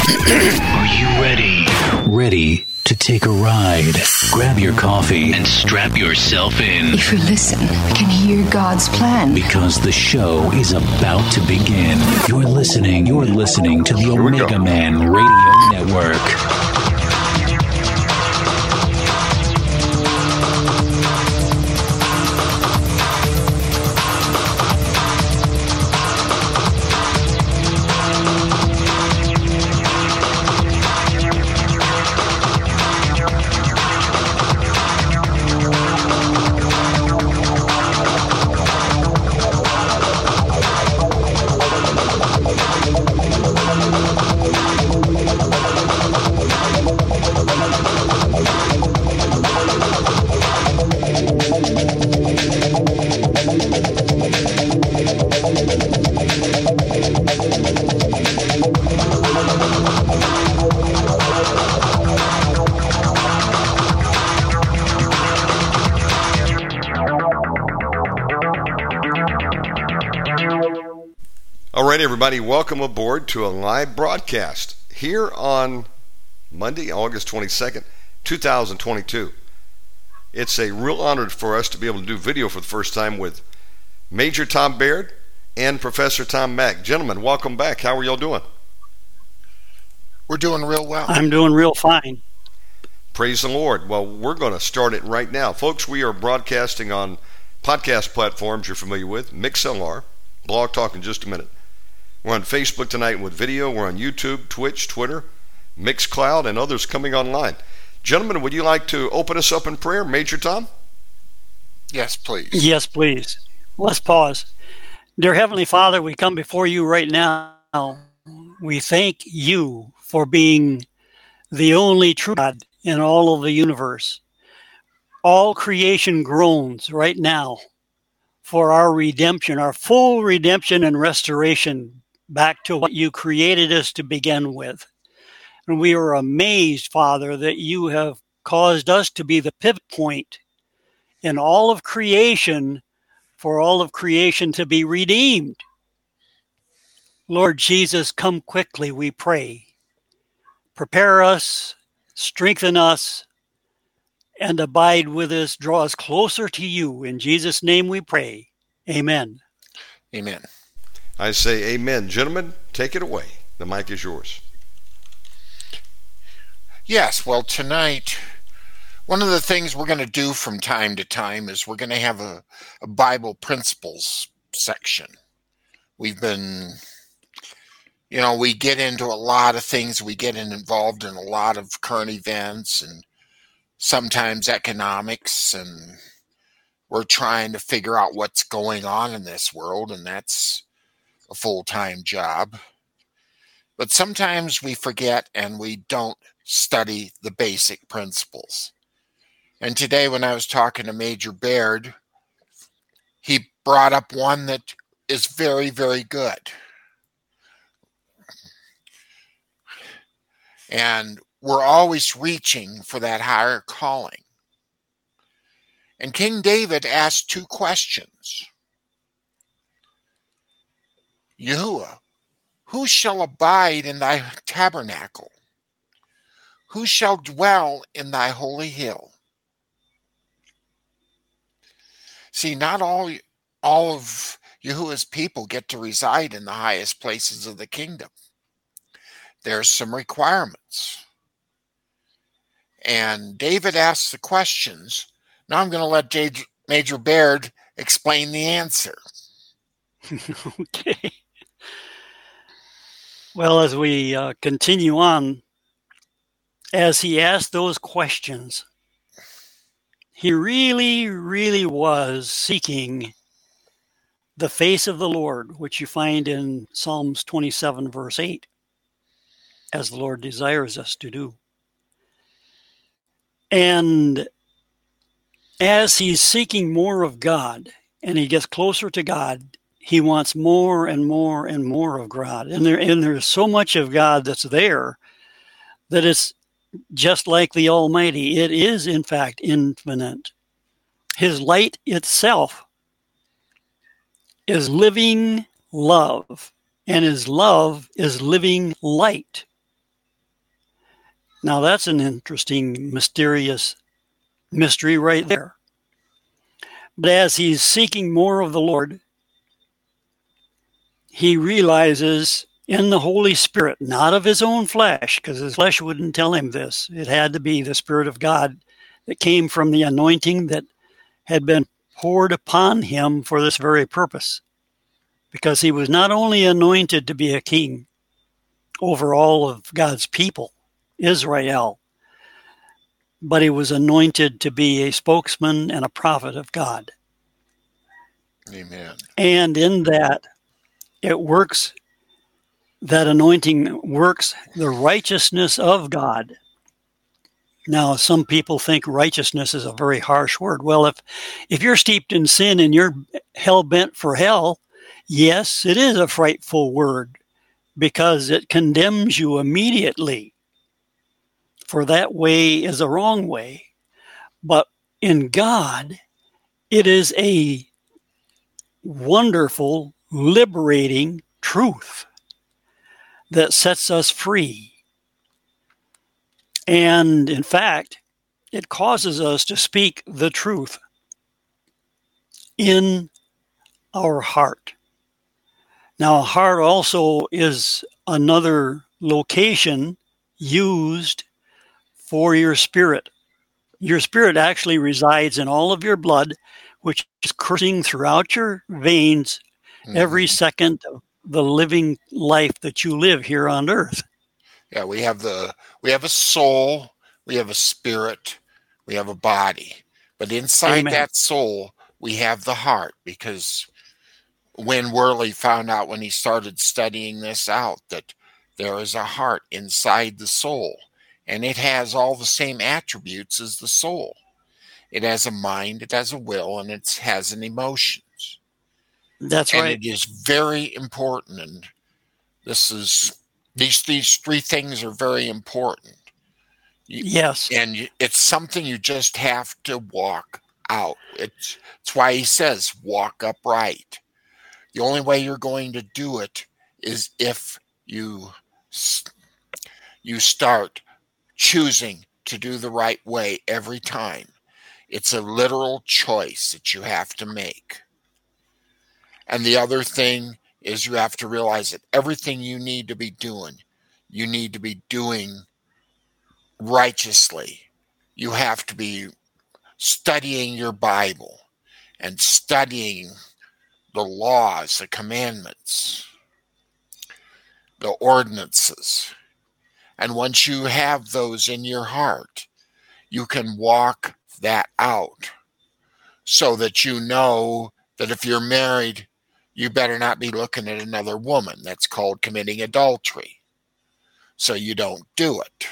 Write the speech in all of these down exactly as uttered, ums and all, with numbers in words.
Are you ready? Ready to take a ride? Grab your coffee and strap yourself in. If you listen, you can hear God's plan. Because the show is about to begin. You're listening, you're listening to the Omega Man Radio Network. Everybody, welcome aboard to a live broadcast here on Monday, August twenty-second, two thousand twenty-two. It's a real honor for us to be able to do video for the first time with Major Tom Baird and Professor Tom Mack. Gentlemen, welcome back. How are y'all doing? We're doing real well. I'm doing real fine. Praise the Lord. Well, we're going to start it right now. Folks, we are broadcasting on podcast platforms you're familiar with, MixLR, Blog Talk in just a minute. We're on Facebook tonight with video. We're on YouTube, Twitch, Twitter, Mixcloud, and others coming online. Gentlemen, would you like to open us up in prayer? Major Tom? Yes, please. Yes, please. Let's pause. Dear Heavenly Father, we come before you right now. We thank you for being the only true God in all of the universe. All creation groans right now for our redemption, our full redemption and restoration back to what you created us to begin with. And we are amazed, Father, that you have caused us to be the pivot point in all of creation for all of creation to be redeemed. Lord Jesus, come quickly, we pray. Prepare us, strengthen us, and abide with us. Draw us closer to you. In Jesus' name we pray. Amen. Amen. I say amen. Gentlemen, take it away. The mic is yours. Yes, well, tonight, one of the things we're going to do from time to time is we're going to have a, a Bible principles section. We've been, you know, we get into a lot of things. We get involved in a lot of current events and sometimes economics, and we're trying to figure out what's going on in this world, and that's a full-time job. But sometimes we forget and we don't study the basic principles. And today when I was talking to Major Baird, he brought up one that is very, very good. And we're always reaching for that higher calling. And King David asked two questions. Yahuwah, who shall abide in thy tabernacle? Who shall dwell in thy holy hill? See, not all, all of Yahuwah's people get to reside in the highest places of the kingdom. There's some requirements. And David asks the questions. Now I'm going to let J- Major Baird explain the answer. Okay. Well, as we uh, continue on, as he asked those questions, he really, really was seeking the face of the Lord, which you find in Psalms twenty-seven, verse eight, as the Lord desires us to do. And as he's seeking more of God and he gets closer to God, he wants more and more and more of God. And there, and there's so much of God that's there that it's just like the Almighty. It is, in fact, infinite. His light itself is living love, and his love is living light. Now that's an interesting, mysterious mystery right there. But as he's seeking more of the Lord, he realizes in the Holy Spirit, not of his own flesh, because his flesh wouldn't tell him this. It had to be the Spirit of God that came from the anointing that had been poured upon him for this very purpose. Because he was not only anointed to be a king over all of God's people, Israel, but he was anointed to be a spokesman and a prophet of God. Amen. And in that, it works, that anointing works the righteousness of God. Now, some people think righteousness is a very harsh word. Well, if, if you're steeped in sin and you're hell-bent for hell, yes, it is a frightful word because it condemns you immediately. For that way is a wrong way. But in God, it is a wonderful, liberating truth that sets us free. And in fact, it causes us to speak the truth in our heart. Now, heart also is another location used for your spirit. Your spirit actually resides in all of your blood, which is coursing throughout your veins mm-hmm. every second of the living life that you live here on earth. Yeah, we have the we have a soul, we have a spirit, we have a body. But inside Amen. That soul, we have the heart, because when Worley found out when he started studying this out that there is a heart inside the soul, and it has all the same attributes as the soul. It has a mind, it has a will, and it has an emotions. That's and right. And it is very important, and this is these these three things are very important. You, yes. And it's something you just have to walk out. It's, it's why he says, walk upright. The only way you're going to do it is if you you start choosing to do the right way every time. It's a literal choice that you have to make. And the other thing is you have to realize that everything you need to be doing, you need to be doing righteously. You have to be studying your Bible and studying the laws, the commandments, the ordinances. And once you have those in your heart, you can walk that out so that you know that if you're married, you better not be looking at another woman. That's called committing adultery. So you don't do it.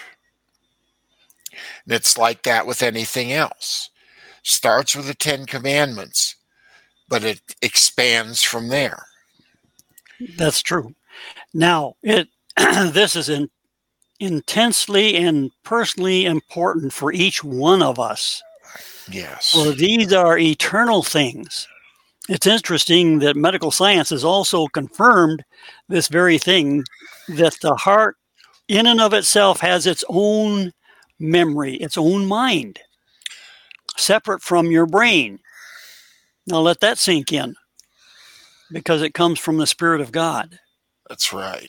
And it's like that with anything else. Starts with the Ten Commandments, but it expands from there. That's true. Now, it this is in, intensely and personally important for each one of us. Yes. Well, these are eternal things. It's interesting that medical science has also confirmed this very thing, that the heart in and of itself has its own memory, its own mind, separate from your brain. Now let that sink in, because it comes from the Spirit of God. That's right.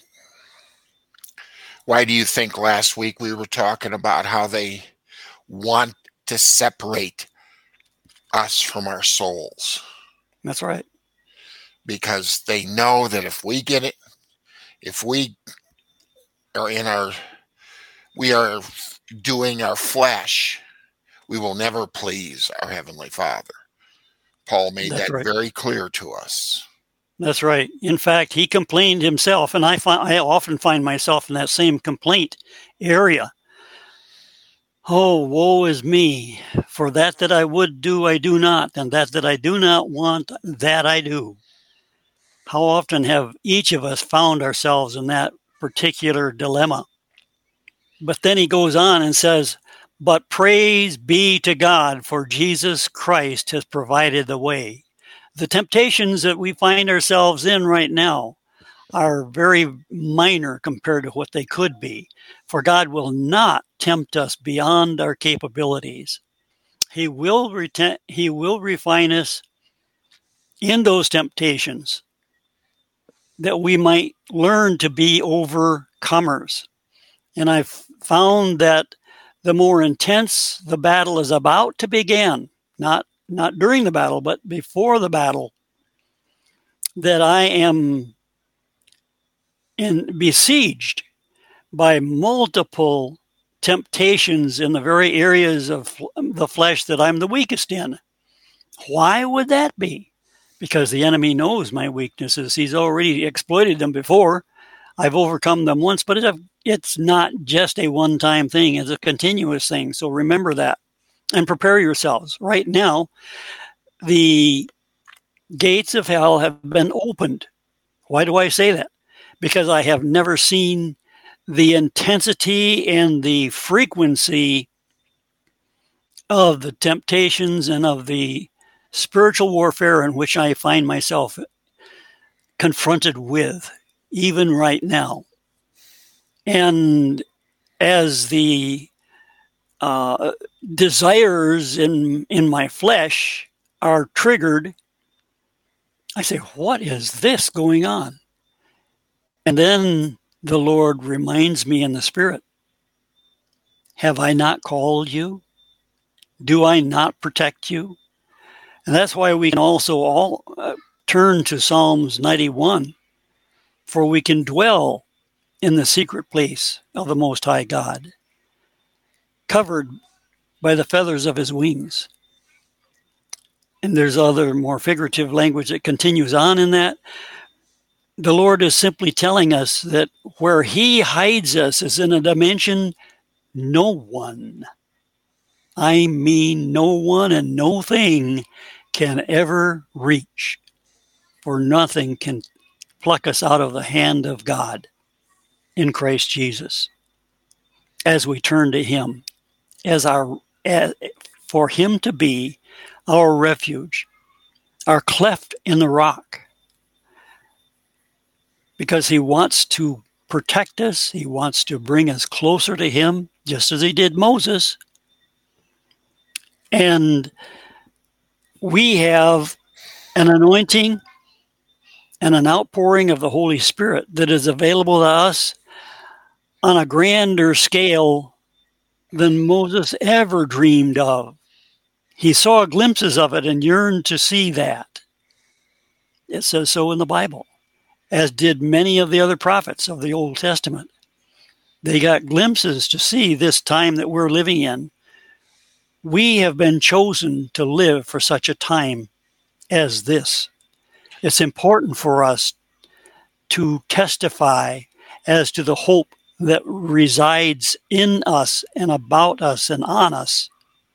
Why do you think last week we were talking about how they want to separate us from our souls? That's right. Because they know that if we get it, if we are in our, we are doing our flesh, we will never please our Heavenly Father. Paul made That's that right. very clear to us. That's right. In fact, he complained himself, and I find, I often find myself in that same complaint area. Oh, woe is me, for that that I would do, I do not, and that that I do not want, that I do. How often have each of us found ourselves in that particular dilemma? But then he goes on and says, but praise be to God, for Jesus Christ has provided the way. The temptations that we find ourselves in right now are very minor compared to what they could be. For God will not tempt us beyond our capabilities. He will reten- He will refine us in those temptations that we might learn to be overcomers. And I've found that the more intense the battle is about to begin, not not during the battle, but before the battle, that I am in, besieged by multiple temptations in the very areas of the flesh that I'm the weakest in. Why would that be? Because the enemy knows my weaknesses. He's already exploited them before. I've overcome them once, but it's not just a one-time thing. It's a continuous thing. So remember that and prepare yourselves. Right now, the gates of hell have been opened. Why do I say that? Because I have never seen the intensity and the frequency of the temptations and of the spiritual warfare in which I find myself confronted with, even right now. And as the uh, desires in in my flesh are triggered, I say, what is this going on? And then the Lord reminds me in the Spirit, have I not called you? Do I not protect you? And that's why we can also all uh, turn to Psalms ninety-one, for we can dwell in the secret place of the Most High God, covered by the feathers of his wings. And there's other more figurative language that continues on in that. The Lord is simply telling us that where he hides us is in a dimension no one, I mean no one and no thing, can ever reach. For nothing can pluck us out of the hand of God in Christ Jesus as we turn to him, as our as, for him to be our refuge, our cleft in the rock. Because he wants to protect us, he wants to bring us closer to him, just as he did Moses. And we have an anointing and an outpouring of the Holy Spirit that is available to us on a grander scale than Moses ever dreamed of. He saw glimpses of it and yearned to see that. It says so in the Bible, as did many of the other prophets of the Old Testament. They got glimpses to see this time that we're living in. We have been chosen to live for such a time as this. It's important for us to testify as to the hope that resides in us and about us and on us.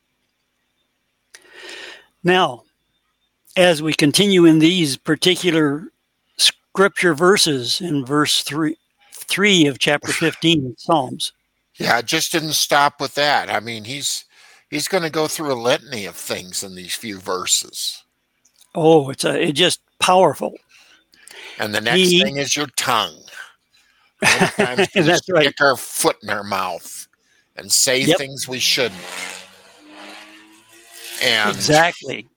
Now, as we continue in these particular scripture verses in verse three, three of chapter fifteen, Psalms. Yeah, it just didn't stop with that. I mean, he's he's going to go through a litany of things in these few verses. Oh, it's a, it's just powerful. And the next he, thing is your tongue. Sometimes we that's stick right. our foot in our mouth and say Yep. things we shouldn't. And Exactly.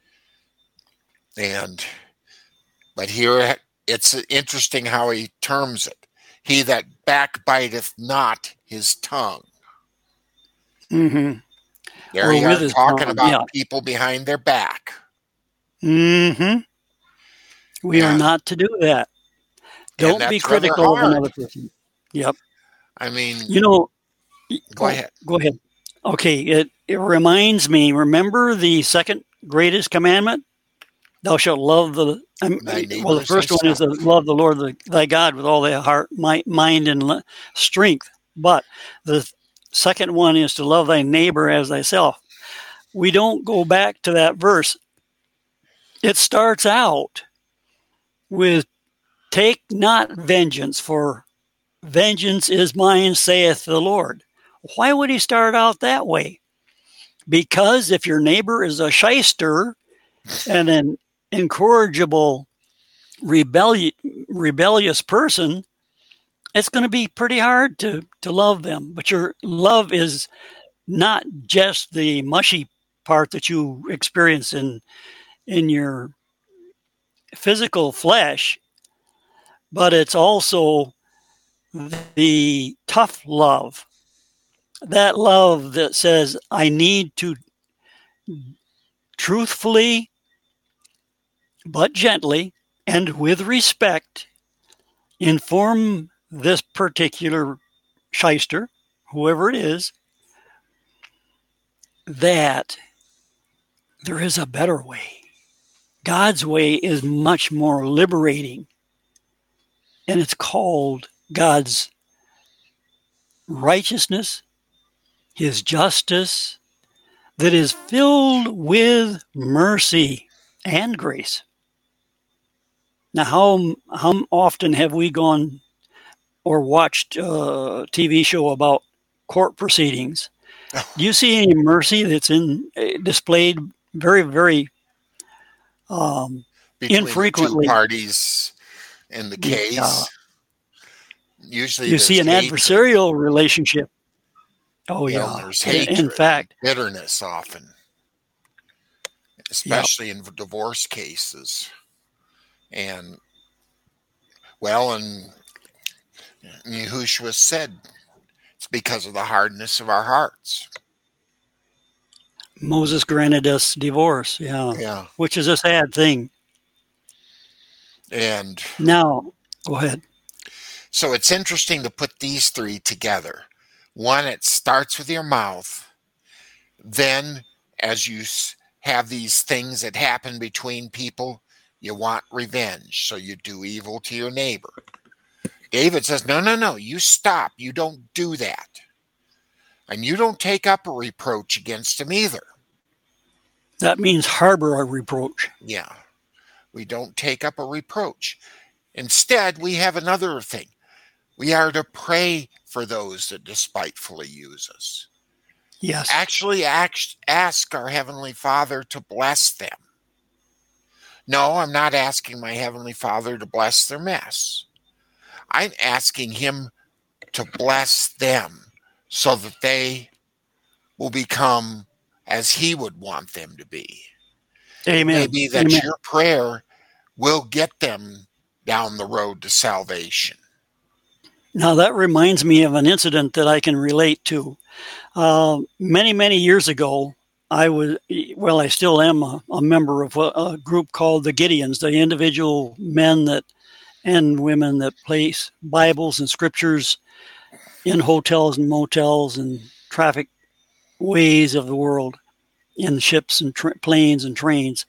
And but here it's interesting how he terms it. He that backbiteth not his tongue. Mm-hmm. There Or you with are his talking tongue, about yeah. people behind their back. Mm-hmm. We Yeah. are not to do that. Don't that's be rather critical of hard. another person. Yep. I mean, You know, go oh, ahead. Go ahead. Okay, it, it reminds me, remember the second greatest commandment? Thou shalt love the, um, Thy neighbor well, the as first one is to thyself. love the Lord the, thy God with all thy heart, might, mind, and le- strength. But the second one is to love thy neighbor as thyself. We don't go back to that verse. It starts out with, take not vengeance, for vengeance is mine, saith the Lord. Why would he start out that way? Because if your neighbor is a shyster and an incorrigible rebelli- rebellious person, it's going to be pretty hard to, to love them. But your love is not just the mushy part that you experience in in your physical flesh, but it's also the tough love. That love that says, I need to truthfully, but gently, and with respect, inform this particular shyster, whoever it is, that there is a better way. God's way is much more liberating, and it's called God's righteousness, his justice, that is filled with mercy and grace. Now, how, how often have we gone or watched a T V show about court proceedings? Do you see any mercy that's in displayed very, very um, Between infrequently? The two parties in the case. Uh, Usually you see an hatred. adversarial relationship. Oh, You yeah. know, there's In- hatred, in fact, bitterness often, especially in divorce cases. And, well, and Yahushua said, it's because of the hardness of our hearts. Moses granted us divorce, yeah, Yeah. which is a sad thing. And Now, go ahead. so it's interesting to put these three together. One, it starts with your mouth. Then, as you s- have these things that happen between people, you want revenge. So you do evil to your neighbor. David says, no, no, no, you stop. You don't do that. And you don't take up a reproach against him either. That means harbor a reproach. Yeah. We don't take up a reproach. Instead, we have another thing. We are to pray for those that despitefully use us. Yes. Actually ask, ask our Heavenly Father to bless them. No, I'm not asking my Heavenly Father to bless their mess. I'm asking him to bless them so that they will become as he would want them to be. Amen. Maybe that Amen. your prayer will get them down the road to salvation. Now, that reminds me of an incident that I can relate to. Uh, many, many years ago, I was, well, I still am a, a member of a, a group called the Gideons, the individual men that and women that place Bibles and scriptures in hotels and motels and traffic ways of the world, in ships and tra- planes and trains.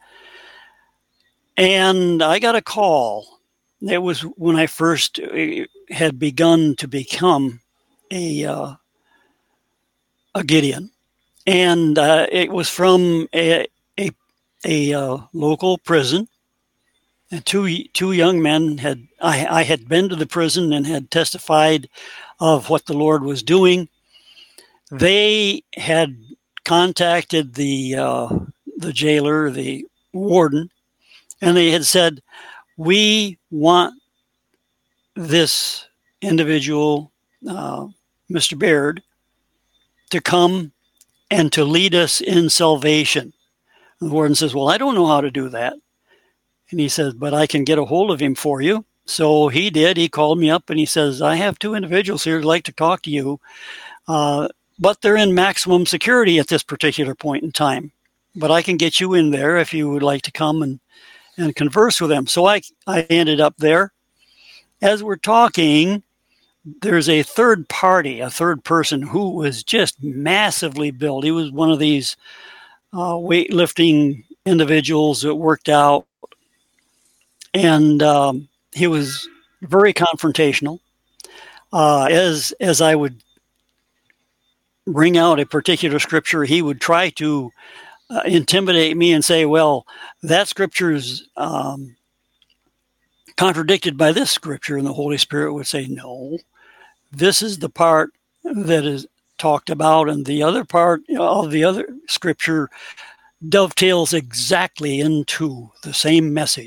And I got a call. It was when I first uh, had begun to become a uh, a Gideon, and uh, it was from a a, a uh, local prison. And two two young men had I, I had been to the prison and had testified of what the Lord was doing. They had contacted the uh, the jailer, the warden, and they had said, "We want this individual, uh, Mister Baird, to come and to lead us in salvation." And the warden says, "Well, I don't know how to do that." And he says, "But I can get a hold of him for you." So he did. He called me up and he says, "I have two individuals here who'd like to talk to you, uh, but they're in maximum security at this particular point in time. But I can get you in there if you would like to come and, and converse with them." So I, I ended up there. As we're talking, there's a third party, a third person who was just massively built. He was one of these uh, weightlifting individuals that worked out. And um, he was very confrontational. Uh, as as I would bring out a particular scripture, he would try to uh, intimidate me and say, "Well, that scripture is um, contradicted by this scripture." And the Holy Spirit would say, "No, this is the part that is talked about, and the other part of the other scripture dovetails exactly into the same message."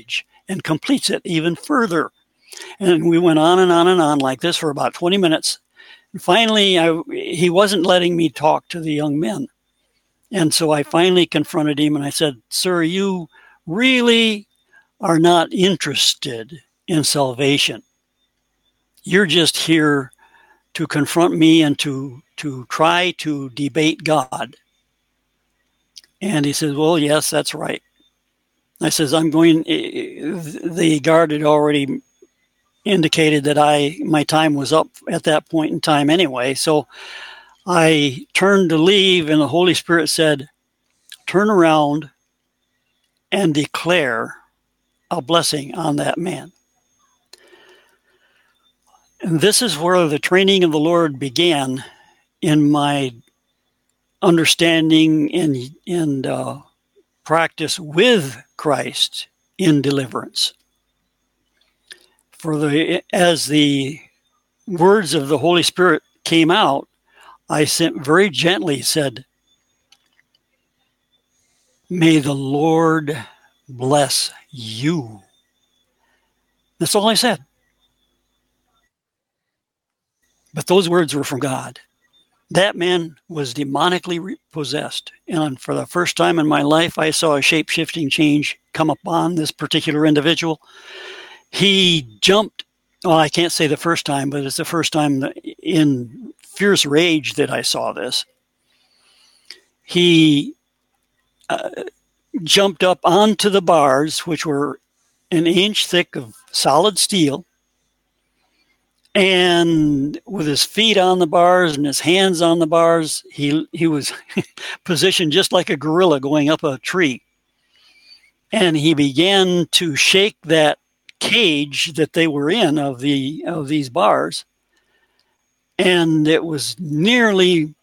and completes it even further. And we went on and on and on like this for about twenty minutes. And finally, I, he wasn't letting me talk to the young men. And so I finally confronted him and I said, "Sir, you really are not interested in salvation. You're just here to confront me and to, to try to debate God." And he says, "Well, yes, that's right." I says, "I'm going," the guard had already indicated that I my time was up at that point in time anyway. So I turned to leave, and the Holy Spirit said, "Turn around and declare a blessing on that man." And this is where the training of the Lord began in my understanding and, and uh, practice with Christ in deliverance. For the as the words of the Holy Spirit came out, I sent very gently said, "May the Lord bless you." That's all I said. But those words were from God. That man was demonically possessed. And for the first time in my life, I saw a shape-shifting change come upon this particular individual. He jumped, well, I can't say the first time, but it's the first time in fierce rage that I saw this. He uh, jumped up onto the bars, which were an inch thick of solid steel, and with his feet on the bars and his hands on the bars, he he was positioned just like a gorilla going up a tree. And he began to shake that cage that they were in of the of these bars, and it was nearly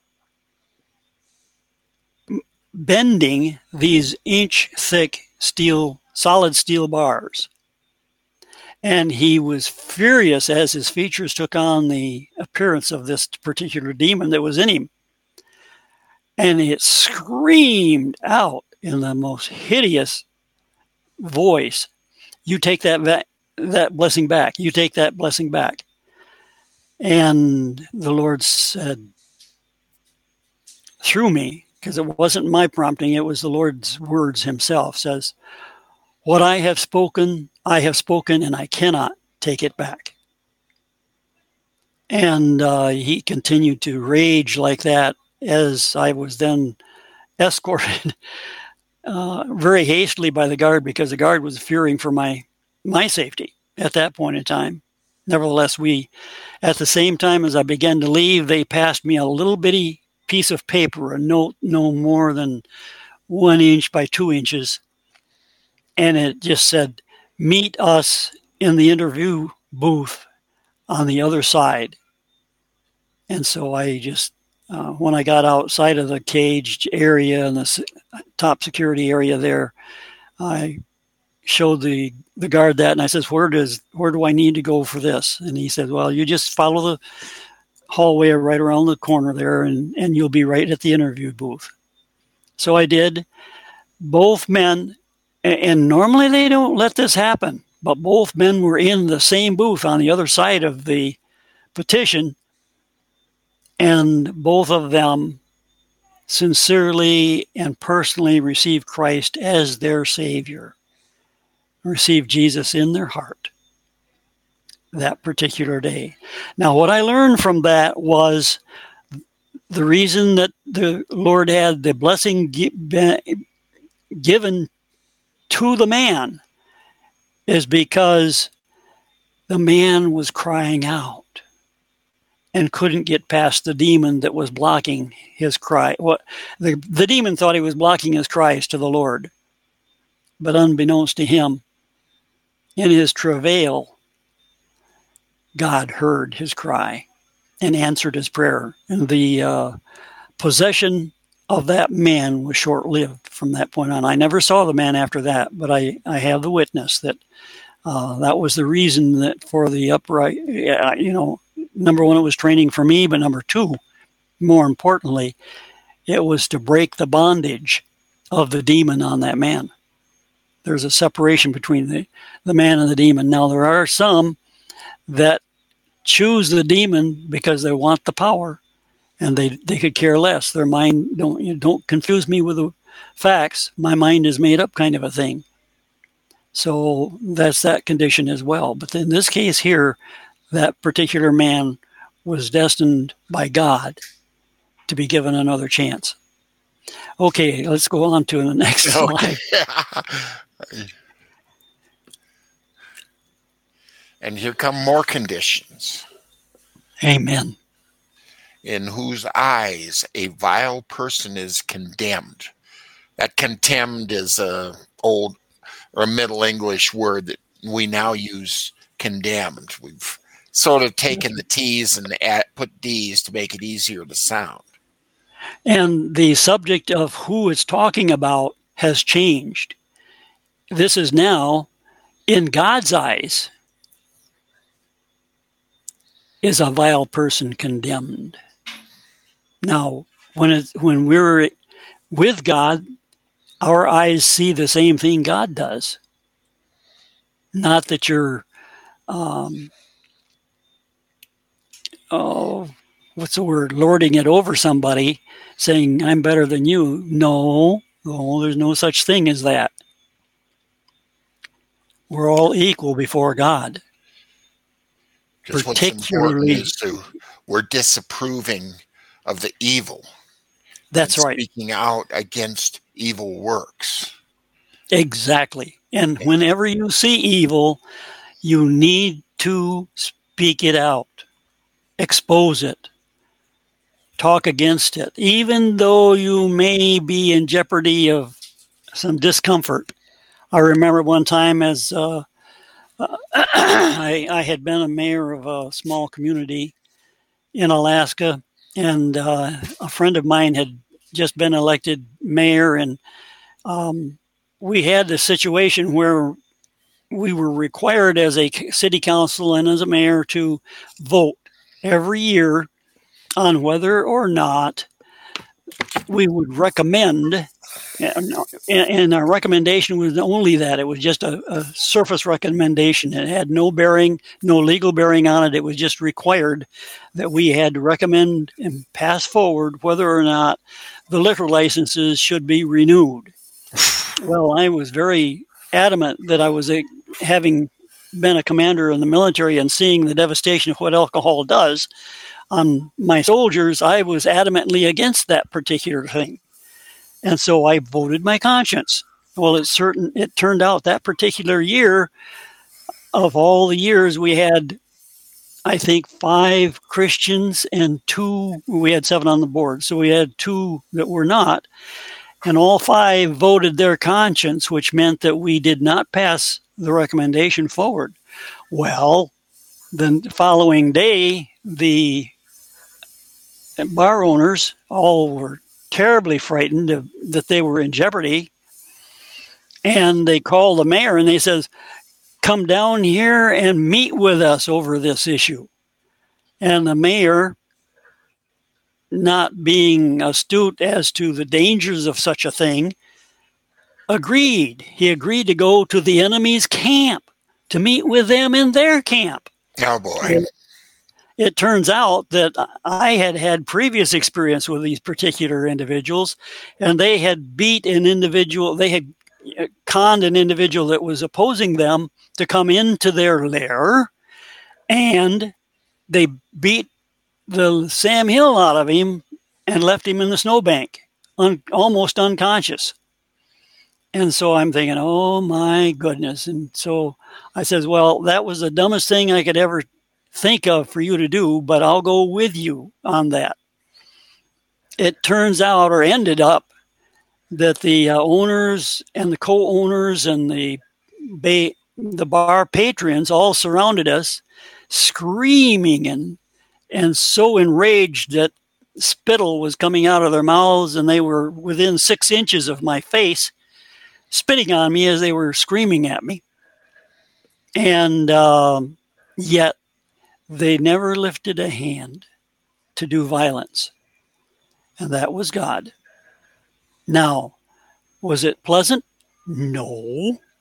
bending these inch thick steel, solid steel bars. And he was furious as his features took on the appearance of this particular demon that was in him. And it screamed out in the most hideous voice, "You take that va- that blessing back. You take that blessing back." And the Lord said through me, because it wasn't my prompting, it was the Lord's words himself, says, "What I have spoken, I have spoken, and I cannot take it back." And uh, he continued to rage like that as I was then escorted uh, very hastily by the guard, because the guard was fearing for my my safety at that point in time. Nevertheless, we, at the same time as I began to leave, they passed me a little bitty piece of paper, a note no more than one inch by two inches. And it just said, "Meet us in the interview booth on the other side." And so I just, uh, when I got outside of the caged area and the top security area there, I showed the, the guard that, and I says, where does, where do I need to go for this? And he said, "Well, you just follow the hallway right around the corner there, and, and you'll be right at the interview booth." So I did. Both men, and normally they don't let this happen, but both men were in the same booth on the other side of the petition, and both of them sincerely and personally received Christ as their Savior, received Jesus in their heart that particular day. Now, what I learned from that was the reason that the Lord had the blessing given to the man is because the man was crying out and couldn't get past the demon that was blocking his cry. What the, the demon thought he was blocking his cries to the Lord, but unbeknownst to him, in his travail, God heard his cry and answered his prayer. And the uh, possession of that man was short-lived from that point on. I never saw the man after that, but I, I have the witness that uh, that was the reason that for the upright, you know, number one, it was training for me, but number two, more importantly, it was to break the bondage of the demon on that man. There's a separation between the, the man and the demon. Now, there are some that choose the demon because they want the power, and they, they could care less. Their mind, don't you don't confuse me with the facts. My mind is made up kind of a thing. So that's that condition as well. But in this case here, that particular man was destined by God to be given another chance. Okay, let's go on to the next slide. Okay. And here come more conditions. Amen. In whose eyes a vile person is condemned. That contemned is a old or a Middle English word that we now use, condemned. We've sort of taken the T's and add, put D's to make it easier to sound. And the subject of who it's talking about has changed. This is now, in God's eyes, is a vile person condemned. Now, when it, when we're with God, our eyes see the same thing God does. Not that you're, um, oh, what's the word, lording it over somebody, saying, I'm better than you. No, no, there's no such thing as that. We're all equal before God. Because particularly, what's important is to, we're disapproving of the evil. That's right. Speaking out against evil works. Exactly. And whenever you see evil, you need to speak it out, expose it, talk against it, even though you may be in jeopardy of some discomfort. I remember one time as uh, uh, I, I had been a mayor of a small community in Alaska, and uh, a friend of mine had just been elected mayor, and um, we had the situation where we were required as a city council and as a mayor to vote every year on whether or not we would recommend, and our recommendation was only that. It was just a, a surface recommendation. It had no bearing, no legal bearing on it. It was just required that we had to recommend and pass forward whether or not the liquor licenses should be renewed. Well, I was very adamant that I was a, having been a commander in the military and seeing the devastation of what alcohol does on my soldiers, I was adamantly against that particular thing. And so I voted my conscience. Well, it's certain, it turned out that particular year, of all the years, we had, I think, five Christians and two, we had seven on the board. So we had two that were not. And all five voted their conscience, which meant that we did not pass the recommendation forward. Well, the following day, the bar owners all were terribly frightened of, that they were in jeopardy. And they called the mayor and they says, come down here and meet with us over this issue. And the mayor, not being astute as to the dangers of such a thing, agreed. He agreed to go to the enemy's camp to meet with them in their camp. Oh, boy. It, it turns out that I had had previous experience with these particular individuals, and they had beat an individual, they had conned an individual that was opposing them to come into their lair, and they beat the Sam Hill out of him and left him in the snowbank, un, almost unconscious. And so I'm thinking, oh my goodness. And so I says, well, that was the dumbest thing I could ever think of for you to do, but I'll go with you on that. It turns out, or ended up, that the uh, owners and the co-owners and the ba- the bar patrons all surrounded us, screaming and and so enraged that spittle was coming out of their mouths, and they were within six inches of my face, spitting on me as they were screaming at me. And um, yet they never lifted a hand to do violence. And that was God. Now, was it pleasant? No,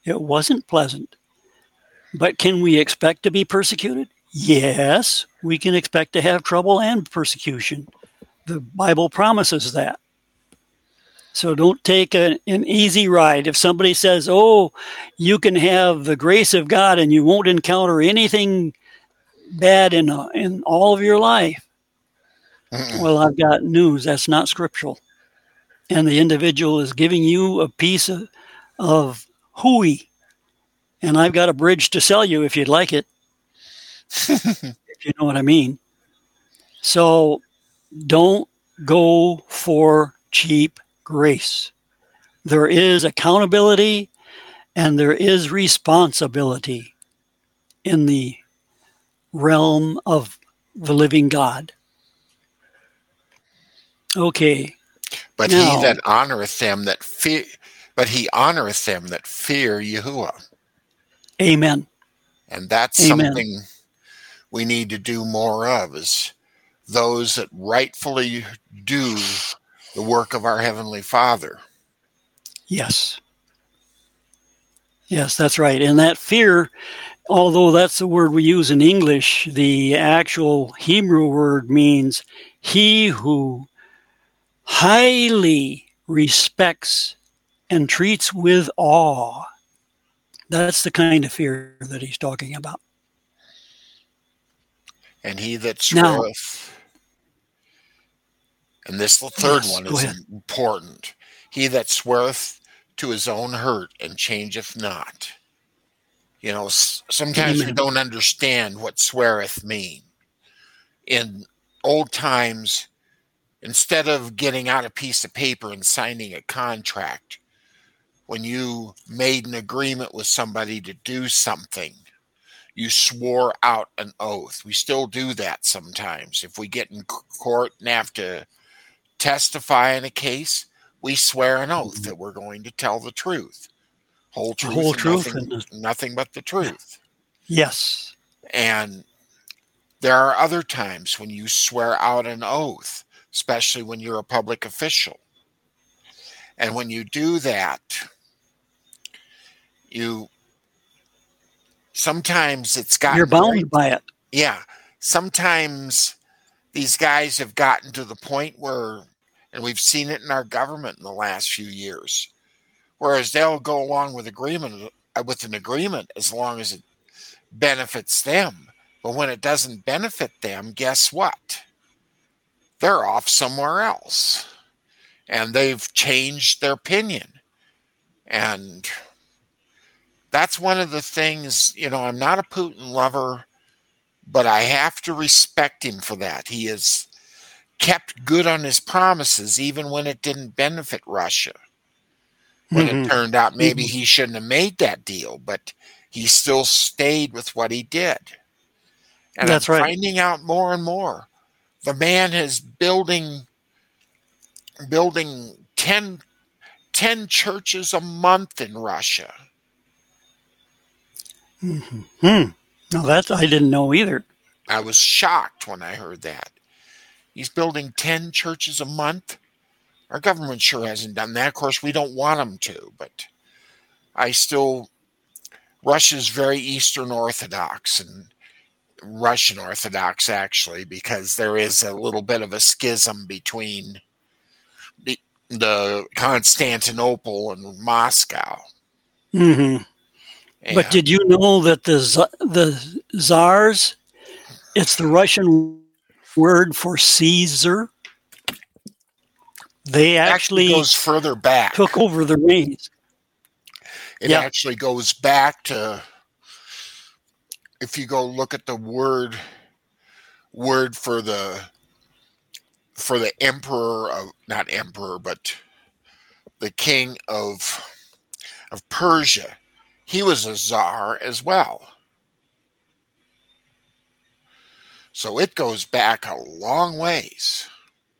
It wasn't pleasant. But can we expect to be persecuted? Yes, we can expect to have trouble and persecution. The Bible promises that. So don't take a, an easy ride. If somebody says, oh, you can have the grace of God and you won't encounter anything bad in, uh, in all of your life, Mm-mm. well, I've got news. That's not scriptural. And the individual is giving you a piece of, of hooey. And I've got a bridge to sell you if you'd like it. If you know what I mean. So don't go for cheap grace. There is accountability and there is responsibility in the realm of the living God. Okay. But now, he that honoreth them that fear, but he honoreth them that fear Yahuwah. Amen. And that's Amen. something we need to do more of, is those that rightfully do the work of our Heavenly Father. Yes. Yes, that's right. And that fear, although that's the word we use in English, the actual Hebrew word means he who highly respects and treats with awe. That's the kind of fear that he's talking about. And he that Now- sweareth, and this the third Yes, one go is ahead. important, he that sweareth to his own hurt and changeth not. You know, s- sometimes we Amen. don't understand what sweareth mean. In old times, instead of getting out a piece of paper and signing a contract, when you made an agreement with somebody to do something, you swore out an oath. We still do that sometimes. If we get in c- court and have to testify in a case, we swear an oath that we're going to tell the truth. Whole truth, whole and truth nothing, and- nothing but the truth. Yes. And there are other times when you swear out an oath, especially when you're a public official. And when you do that, you sometimes it's gotten You're bound very- by it. yeah. Sometimes these guys have gotten to the point where, and we've seen it in our government in the last few years, whereas they'll go along with agreement with an agreement as long as it benefits them. But when it doesn't benefit them, guess what? They're off somewhere else. And they've changed their opinion. And that's one of the things, you know, I'm not a Putin lover, but I have to respect him for that. He has kept good on his promises, even when it didn't benefit Russia. When Mhm. it turned out maybe he shouldn't have made that deal, but he still stayed with what he did. And That's I'm right. finding out more and more. The man is building building ten, ten churches a month in Russia. Hmm. No, that I didn't know either. I was shocked when I heard that. He's building ten churches a month. Our government sure hasn't done that. Of course, we don't want them to, but I still, Russia's very Eastern Orthodox and Russian Orthodox, actually, because there is a little bit of a schism between the, the Constantinople and Moscow. Hmm. But And- did you know that the z- the czars, it's the Russian word for Caesar? They actually actually goes further back. took over the reins. It Yeah. actually goes back to, if you go look at the word word for the for the emperor of, not emperor, but the king of of Persia, he was a czar as well. So it goes back a long ways.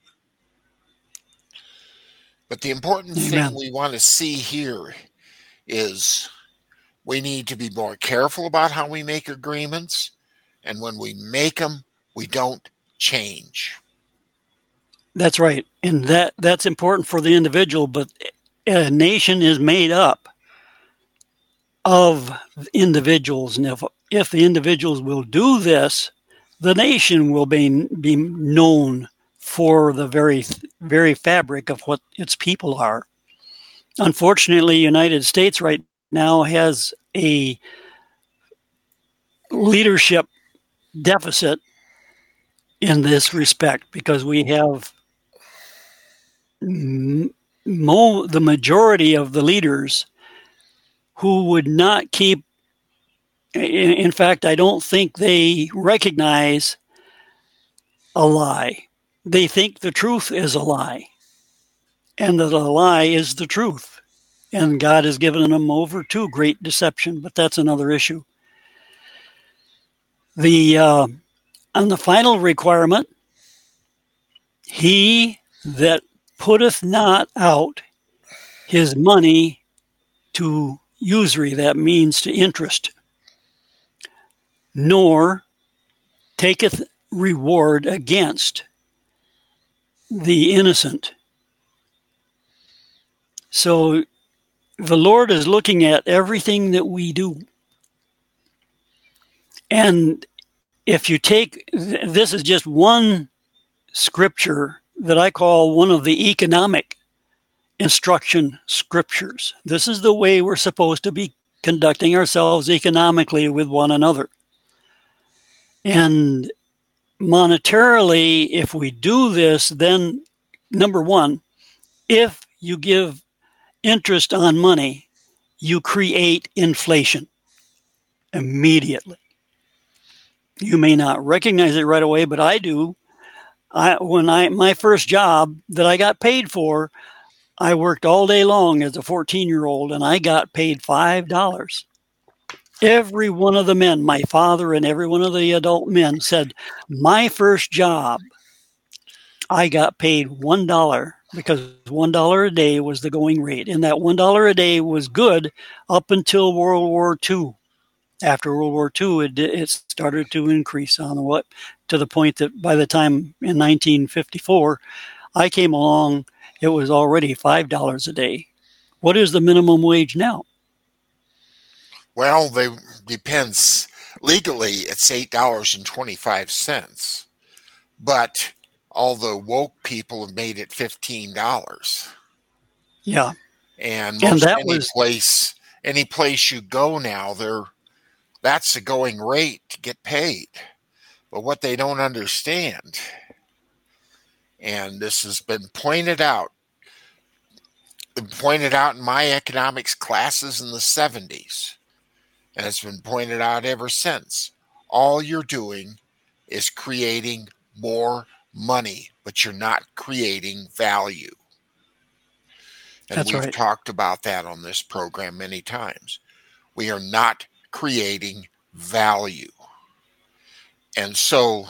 But the important Amen. thing we want to see here is we need to be more careful about how we make agreements. And when we make them, we don't change. That's right. And that that's important for the individual, but a nation is made up of individuals. And if, if the individuals will do this, the nation will be, be known for the very, very fabric of what its people are. Unfortunately, the United States right now has a leadership deficit in this respect, because we have mo- the majority of the leaders who would not keep, in, in fact, I don't think they recognize a lie. They think the truth is a lie, and that a lie is the truth. And God has given them over to great deception, but that's another issue. The uh, on the final requirement, he that putteth not out his money to usury, that means to interest, nor taketh reward against the innocent. So the Lord is looking at everything that we do. And if you take, this is just one scripture that I call one of the economic instruction scriptures. This is the way we're supposed to be conducting ourselves economically with one another. And monetarily, if we do this, then number one, if you give interest on money, you create inflation immediately. You may not recognize it right away, but I do. I when I my first job that I got paid for, I worked all day long as a fourteen-year-old, and I got paid five dollars. Every one of the men, my father and every one of the adult men said, my first job, I got paid one dollar, because one dollar a day was the going rate. And that one dollar a day was good up until World War Two. After World War Two, it, it started to increase on what, to the point that by the time in nineteen fifty-four, I came along, it was already five dollars a day. What is the minimum wage now? Well, they depends. Legally, it's eight dollars and twenty-five cents. But all the woke people have made it fifteen dollars. Yeah. And most and that any was, place, any place you go now, they're that's the going rate to get paid. But what they don't understand, and this has been pointed out, been pointed out in my economics classes in the seventies, and it's been pointed out ever since. All you're doing is creating more money, but you're not creating value. And That's we've right. talked about that on this program many times. We are not creating value. And so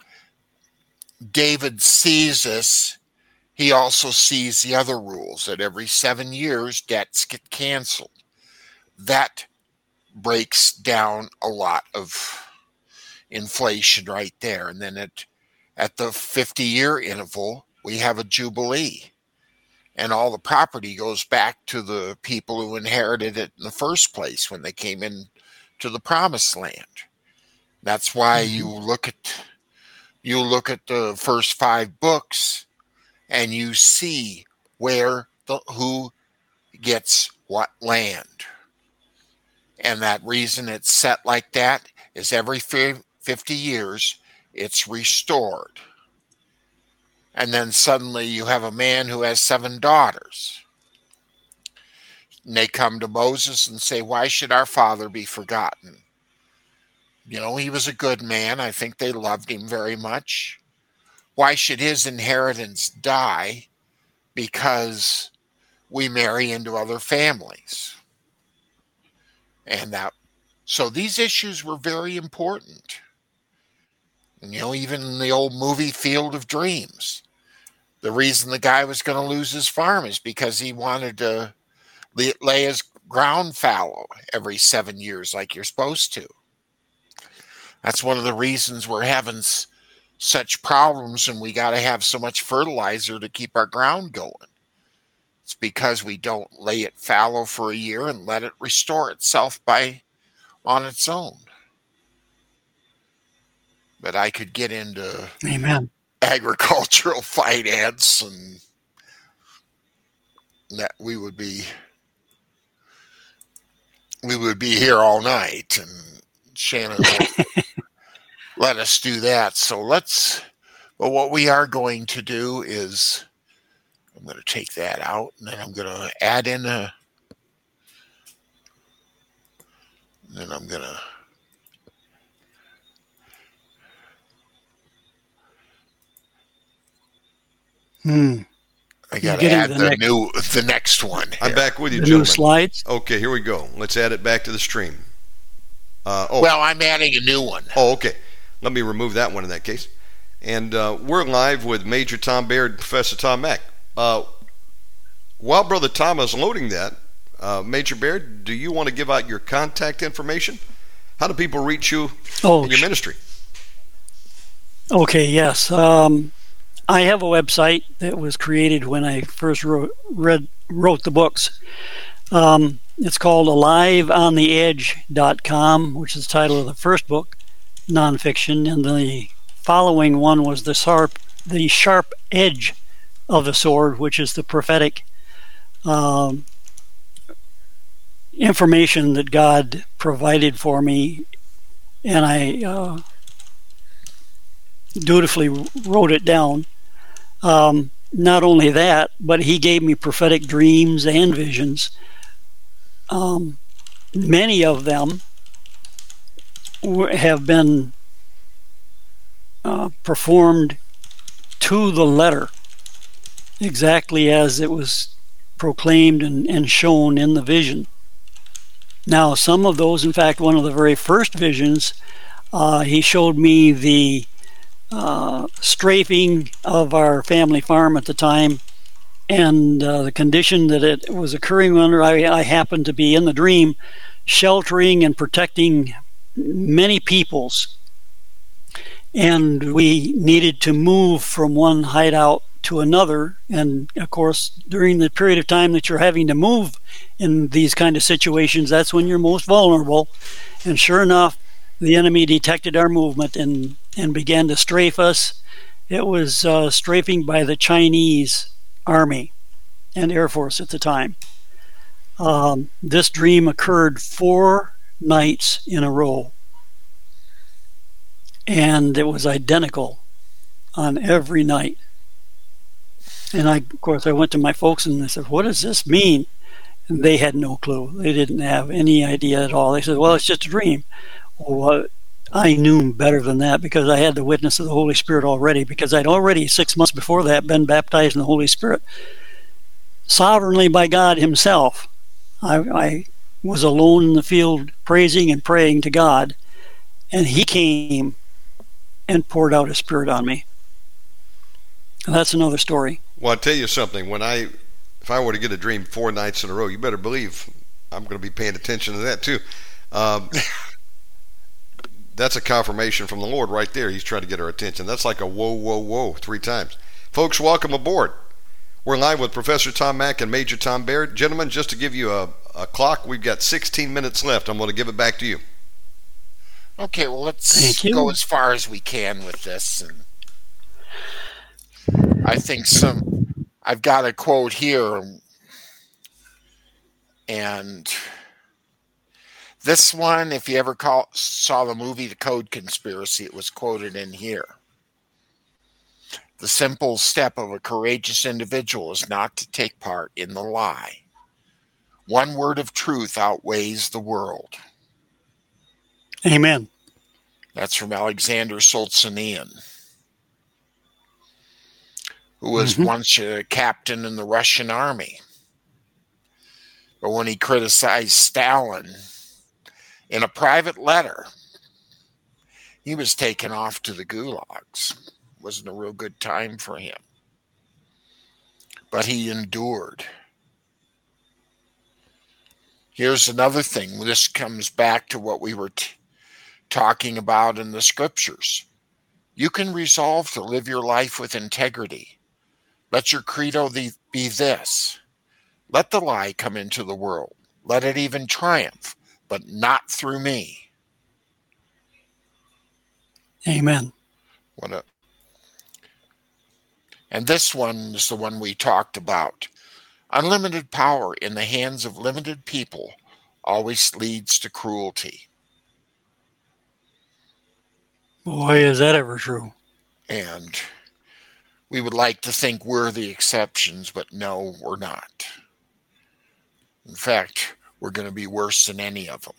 David sees this. He also sees the other rules, that every seven years debts get canceled. That breaks down a lot of inflation right there. And then at, at the fifty-year interval, we have a jubilee. And all the property goes back to the people who inherited it in the first place when they came in to the promised land. That's why mm-hmm. you look at you look at the first five books and you see where the who gets what land. And that reason it's set like that is every fifty years it's restored. And then suddenly you have a man who has seven daughters. And they come to Moses and say, why should our father be forgotten? You know, he was a good man. I think they loved him very much. Why should his inheritance die because we marry into other families? And that, so these issues were very important. And, you know, even in the old movie Field of Dreams, the reason the guy was going to lose his farm is because he wanted to lay his ground fallow every seven years like you're supposed to. That's one of the reasons we're having such problems and we got to have so much fertilizer to keep our ground going. It's because we don't lay it fallow for a year and let it restore itself by on its own. But I could get into Amen. agricultural finance, and that we would be we would be here all night, and Shannon won't let us do that. So let's, but what we are going to do is I'm going to take that out, and then I'm going to add in a, then I'm going to Hmm. I got to add the, the next, new, the next one. Here. I'm back with you, the gentlemen. New slides. Okay, here we go. Let's add it back to the stream. Uh, oh. Well, I'm adding a new one. Oh, okay. Let me remove that one in that case. And uh, we're live with Major Tom Baird and Professor Tom Mack. Uh, while Brother Tom is loading that, uh, Major Baird, do you want to give out your contact information? How do people reach you oh, in your ministry? Okay, yes. Um, I have a website that was created when I first wrote, read, wrote the books. Um, it's called alive on the edge dot com, which is the title of the first book, nonfiction, and the following one was the sharp, the sharp edge of the sword, which is the prophetic um, information that God provided for me, and I uh, dutifully wrote it down. Um, not only that, but he gave me prophetic dreams and visions. Um, many of them have been uh, performed to the letter, exactly as it was proclaimed and, and shown in the vision. Now, some of those, in fact, one of the very first visions, uh, he showed me the uh, strafing of our family farm at the time, and uh, the condition that it was occurring under. I, I happened to be in the dream sheltering and protecting many peoples, and we needed to move from one hideout to another. And of course, during the period of time that you're having to move in these kind of situations, that's when you're most vulnerable. And sure enough, the enemy detected our movement and, and began to strafe us. It was uh, strafing by the Chinese Army and Air Force at the time. Um, this dream occurred four nights in a row, and it was identical on every night. And I, of course, I went to my folks and I said, "What does this mean?" And they had no clue. They didn't have any idea at all. They said, "Well, it's just a dream." Well, I knew better than that, because I had the witness of the Holy Spirit already, because I'd already six months before that been baptized in the Holy Spirit sovereignly by God himself. I, I was alone in the field praising and praying to God, and he came and poured out his Spirit on me. And that's another story. Well, I'll tell you something. When I, if I were to get a dream four nights in a row, you better believe I'm going to be paying attention to that too. Um, that's a confirmation from the Lord right there. He's trying to get our attention. That's like a whoa, whoa, whoa, three times. Folks, welcome aboard. We're live with Professor Tom Mack and Major Tom Baird. Gentlemen, just to give you a, a clock, we've got sixteen minutes left. I'm going to give it back to you. Okay, well, let's go as far as we can with this. And I think some, I've got a quote here, and this one, if you ever call, saw the movie The Code Conspiracy, it was quoted in here. The simple step of a courageous individual is not to take part in the lie. One word of truth outweighs the world. Amen. That's from Alexander Solzhenitsyn, who was mm-hmm. once a captain in the Russian army. But when he criticized Stalin in a private letter, he was taken off to the gulags. It wasn't a real good time for him. But he endured. Here's another thing. This comes back to what we were t- talking about in the scriptures. You can resolve to live your life with integrity. Let your credo be this: Let the lie come into the world. Let it even triumph, but not through me. Amen. What a, and this one is the one we talked about. Unlimited power in the hands of limited people always leads to cruelty. Boy, is that ever true. And we would like to think we're the exceptions, but no, we're not. In fact, we're going to be worse than any of them.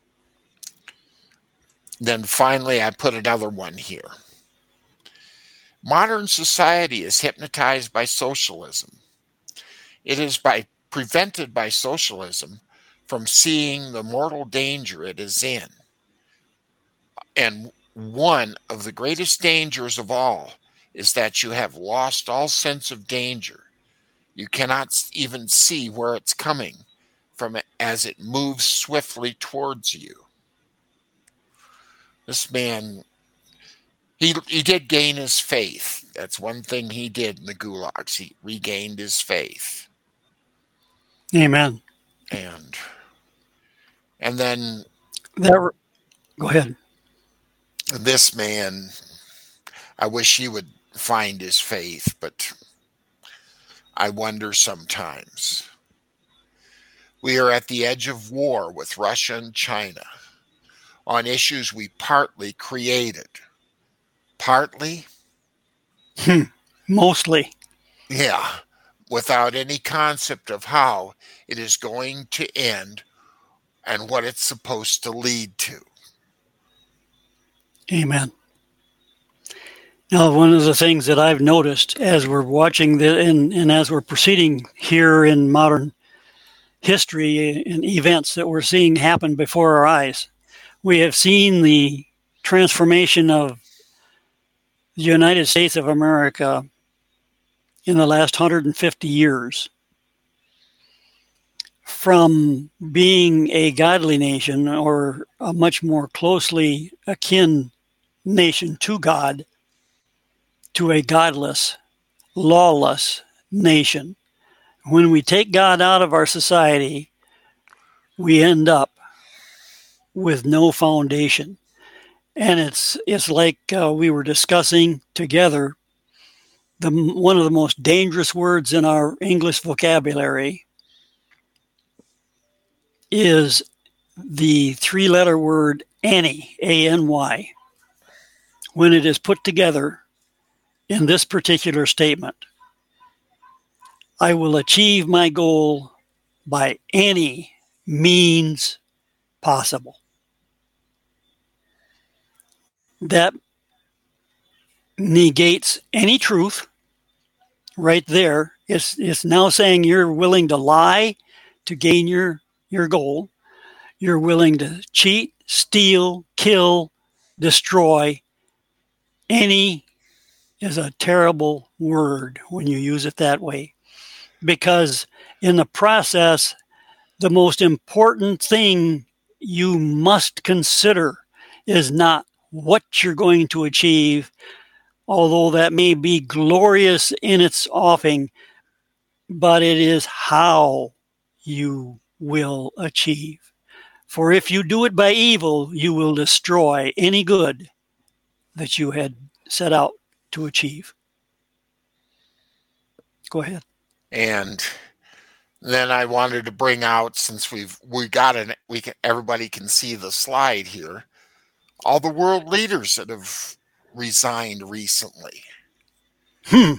Then finally, I put another one here. Modern society is hypnotized by socialism. It is by prevented by socialism from seeing the mortal danger it is in. And one of the greatest dangers of all is that you have lost all sense of danger. You cannot even see where it's coming from as it moves swiftly towards you. This man, he, he did gain his faith. That's one thing he did in the gulags. He regained his faith. Amen. And and then That, go ahead. This man, I wish he would find his faith, but I wonder sometimes. We are at the edge of war with Russia and China on issues we partly created. Partly? Hmm. Mostly. Yeah. Without any concept of how it is going to end and what it's supposed to lead to. Amen. Now, one of the things that I've noticed as we're watching the, and, and as we're proceeding here in modern history and events that we're seeing happen before our eyes, we have seen the transformation of the United States of America in the last one hundred fifty years. From being a godly nation or a much more closely akin nation to God to a godless, lawless nation. When we take God out of our society, we end up with no foundation. And it's it's like uh, we were discussing together, the one of the most dangerous words in our English vocabulary is the three-letter word any, A N Y, when it is put together in this particular statement. I will achieve my goal by any means possible. That negates any truth right there. It's, it's now saying you're willing to lie to gain your your goal. You're willing to cheat, steal, kill, destroy. Any is a terrible word when you use it that way, because in the process, the most important thing you must consider is not what you're going to achieve, although that may be glorious in its offing, but it is how you will achieve. For if you do it by evil, you will destroy any good that you had set out to achieve. Go ahead. And then I wanted to bring out, since we've we got an we can everybody can see the slide here, all the world leaders that have resigned recently. Hmm.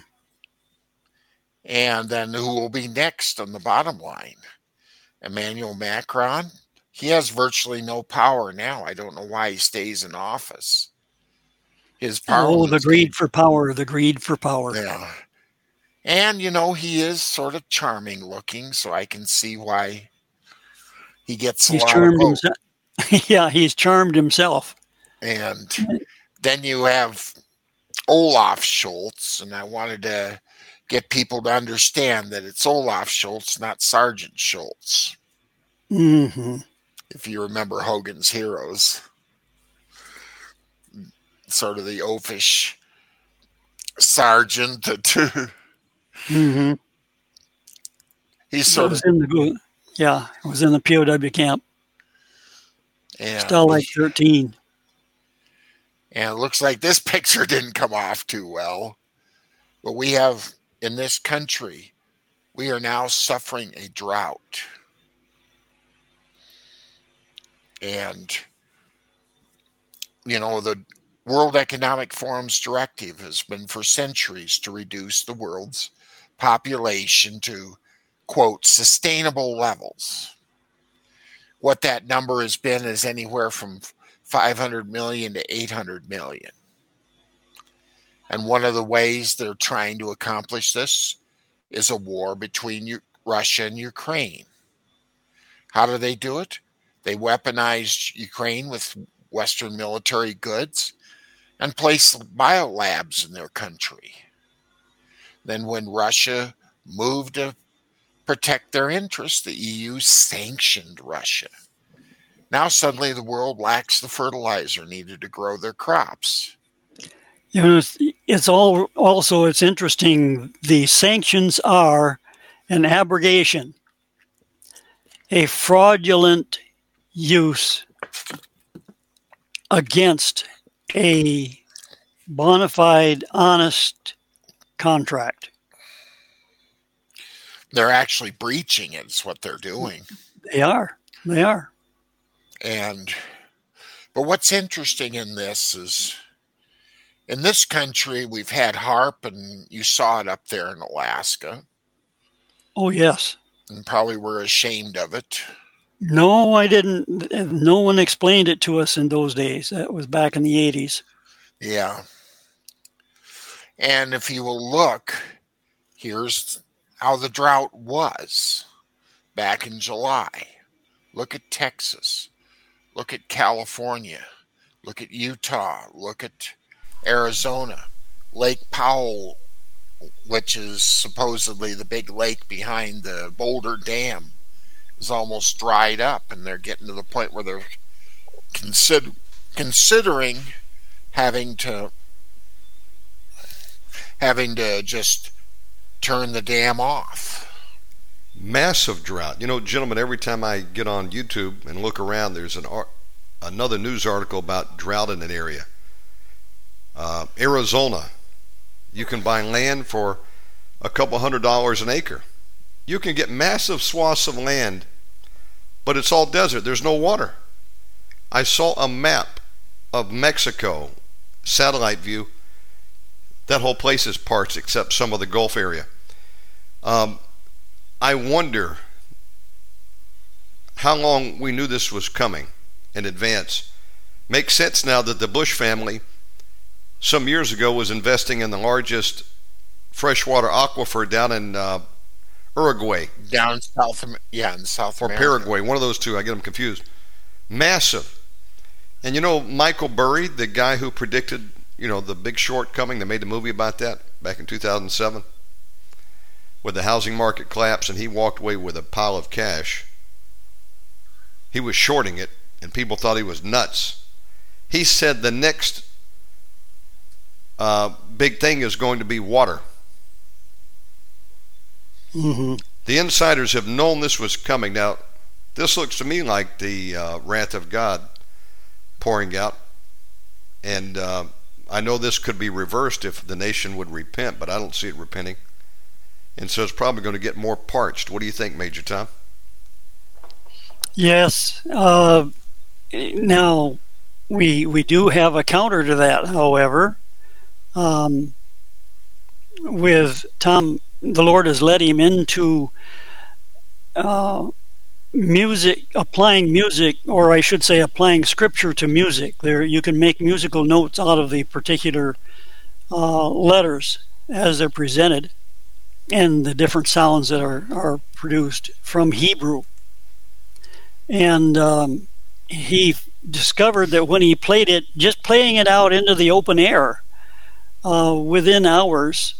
And then who will be next on the bottom line? Emmanuel Macron. He has virtually no power now. I don't know why he stays in office. His power. Oh, the greed for power, the greed for power. Yeah. And, you know, he is sort of charming looking, so I can see why he gets a He's lot charmed of votes. himself. Yeah, he's charmed himself. And then you have Olaf Scholz, and I wanted to get people to understand that it's Olaf Scholz, not Sergeant Schultz. Mm-hmm. If you remember Hogan's Heroes, sort of the oafish sergeant that Mm-hmm. He's sort was of in the yeah, it was in the P O W camp. Yeah. Still like thirteen. And it looks like this picture didn't come off too well. But we have, in this country, we are now suffering a drought. And, you know, the World Economic Forum's directive has been for centuries to reduce the world's population to, quote, sustainable levels. What that number has been is anywhere from five hundred million to eight hundred million. And one of the ways they're trying to accomplish this is a war between U- Russia and Ukraine. How do they do it? They weaponize Ukraine with Western military goods and place biolabs in their country. Then when Russia moved to protect their interests, the E U sanctioned Russia. Now suddenly the world lacks the fertilizer needed to grow their crops. You know, it's, it's all also it's interesting. The sanctions are an abrogation, a fraudulent use against a bona fide, honest contract. They're actually breaching it, is what they're doing. They are. They are. And, but what's interesting in this is, in this country, we've had HAARP, and you saw it up there in Alaska. Oh, yes. And probably we're ashamed of it. No, I didn't. No one explained it to us in those days. That was back in the eighties. Yeah. And if you will look, here's how the drought was back in July. Look at Texas. Look at California. Look at Utah. Look at Arizona. Lake Powell, which is supposedly the big lake behind the Boulder Dam, is almost dried up, and they're getting to the point where they're consider, considering having to having to just turn the dam off. Massive drought. You know, gentlemen, every time I get on YouTube and look around, there's an ar- another news article about drought in an area. Uh, Arizona, you can buy land for a couple hundred dollars an acre. You can get massive swaths of land, but it's all desert. There's no water. I saw a map of Mexico, satellite view. That whole place is parched except some of the Gulf area. Um, I wonder how long we knew this was coming in advance. Makes sense now that the Bush family some years ago was investing in the largest freshwater aquifer down in uh, Uruguay. Down south, yeah, in South or America. Paraguay, one of those two. I get them confused. Massive. And you know, Michael Burry, the guy who predicted, you know, the Big Short coming, they made the movie about that back in two thousand seven, with the housing market collapse, and he walked away with a pile of cash. He was shorting it, and people thought he was nuts. He said the next uh, big thing is going to be water. Mm-hmm. The insiders have known this was coming. Now, this looks to me like the uh, wrath of God pouring out. And uh, I know this could be reversed if the nation would repent, but I don't see it repenting. And so it's probably going to get more parched. What do you think, Major Tom? Yes. Uh, now, we we do have a counter to that, however. Um, with Tom, the Lord has led him into uh, music, applying music, or I should say applying scripture to music. There, you can make musical notes out of the particular uh, letters as they're presented and the different sounds that are, are produced from Hebrew. And um, he discovered that when he played it, just playing it out into the open air, uh, within hours,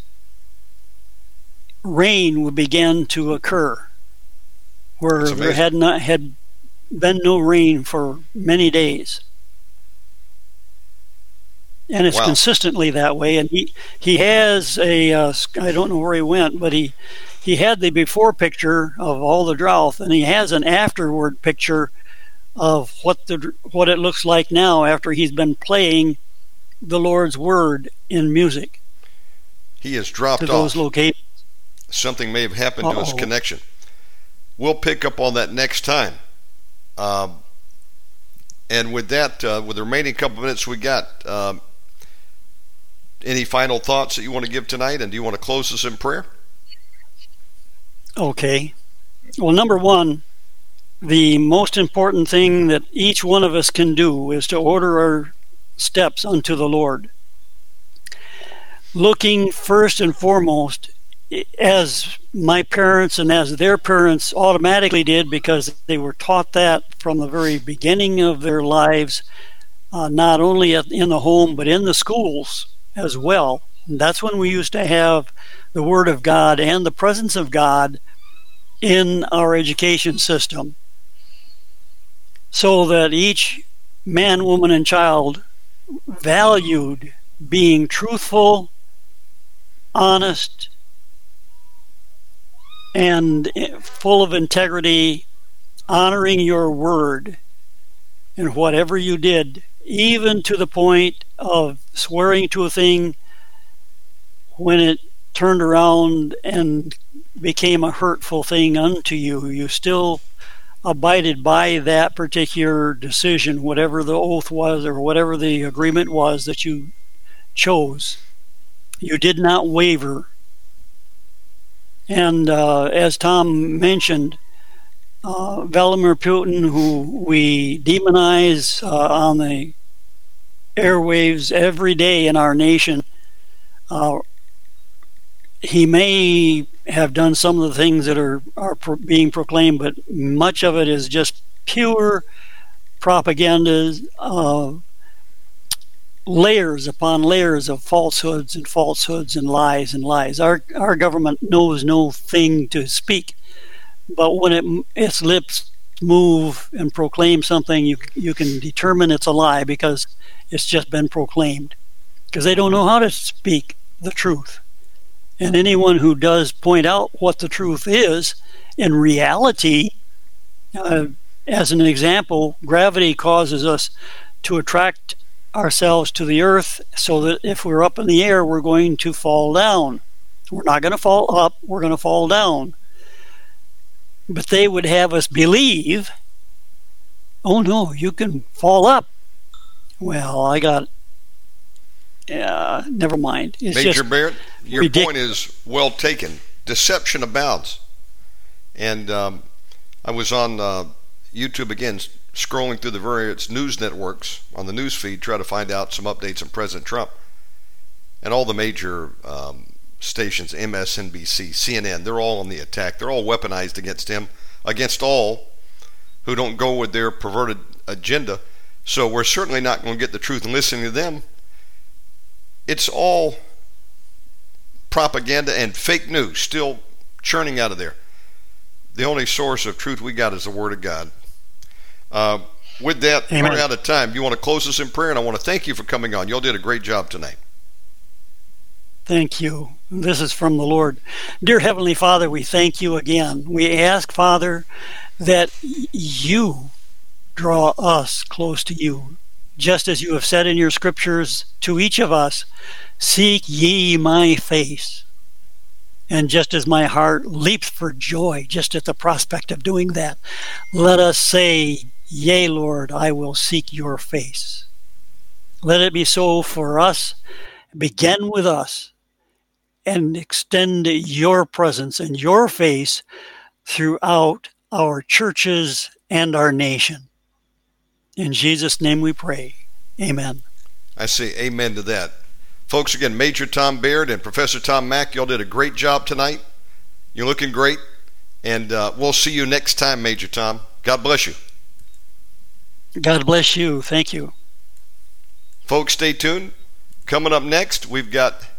rain would begin to occur where there had not had been no rain for many days. and it's Wow. consistently that way. And he he has a uh, I don't know where he went, but he he had the before picture of all the drought, and he has an afterward picture of what the what it looks like now after he's been playing the Lord's word in music He has dropped to those off. locations. Something may have happened to his Uh-oh. connection. We'll pick up on that next time. Um, and with that, uh, with the remaining couple minutes we got, um, any final thoughts that you want to give tonight? And do you want to close us in prayer? Okay. Well, number one, the most important thing that each one of us can do is to order our steps unto the Lord. Looking first and foremost, as my parents and as their parents automatically did, because they were taught that from the very beginning of their lives, uh, not only at, in the home, but in the schools as well. And that's when we used to have the Word of God and the presence of God in our education system, so that each man, woman, and child valued being truthful, honest, and full of integrity, honoring your word in whatever you did, even to the point of swearing to a thing when it turned around and became a hurtful thing unto you. You still abided by that particular decision, whatever the oath was or whatever the agreement was that you chose. You did not waver. And uh, as Tom mentioned, uh, Vladimir Putin, who we demonize uh, on the airwaves every day in our nation, uh, he may have done some of the things that are, are pro- being proclaimed, but much of it is just pure propaganda, uh, layers upon layers of falsehoods and falsehoods and lies and lies. Our our government knows no thing to speak, but when it, its lips move and proclaim something, you you can determine it's a lie because it's just been proclaimed, because they don't know how to speak the truth. And anyone who does point out what the truth is, in reality, uh, as an example, gravity causes us to attract ourselves to the earth, so that if we're up in the air, we're going to fall down. We're not going to fall up, we're going to fall down. But they would have us believe, oh no, you can fall up. Well, I got, uh, never mind. It's Major just Barrett, your ridiculous. point is well taken. Deception abounds. And um, I was on uh, YouTube again, scrolling through the various news networks on the news feed, try to find out some updates on President Trump. And all the major um, stations, M S N B C, C N N, they're all on the attack. They're all weaponized against him, against all who don't go with their perverted agenda. So we're certainly not going to get the truth and listening to them. It's all propaganda and fake news still churning out of there. The only source of truth we got is the Word of God. Uh, with that, Amen. we're out of time. You want to close us in prayer? And I want to thank you for coming on. Y'all did a great job tonight. Thank you. This is from the Lord. Dear Heavenly Father, we thank you again. We ask, Father, that you draw us close to you, just as you have said in your scriptures to each of us, seek ye my face. And just as my heart leaps for joy just at the prospect of doing that, let us say, yea, Lord, I will seek your face. Let it be so for us. Begin with us and extend your presence and your face throughout our churches and our nation. In Jesus' name we pray. Amen. I say amen to that. Folks, again, Major Tom Baird and Professor Tom Mack, y'all did a great job tonight. You're looking great. And uh, we'll see you next time, Major Tom. God bless you. God bless you. Thank you. Folks, stay tuned. Coming up next, we've got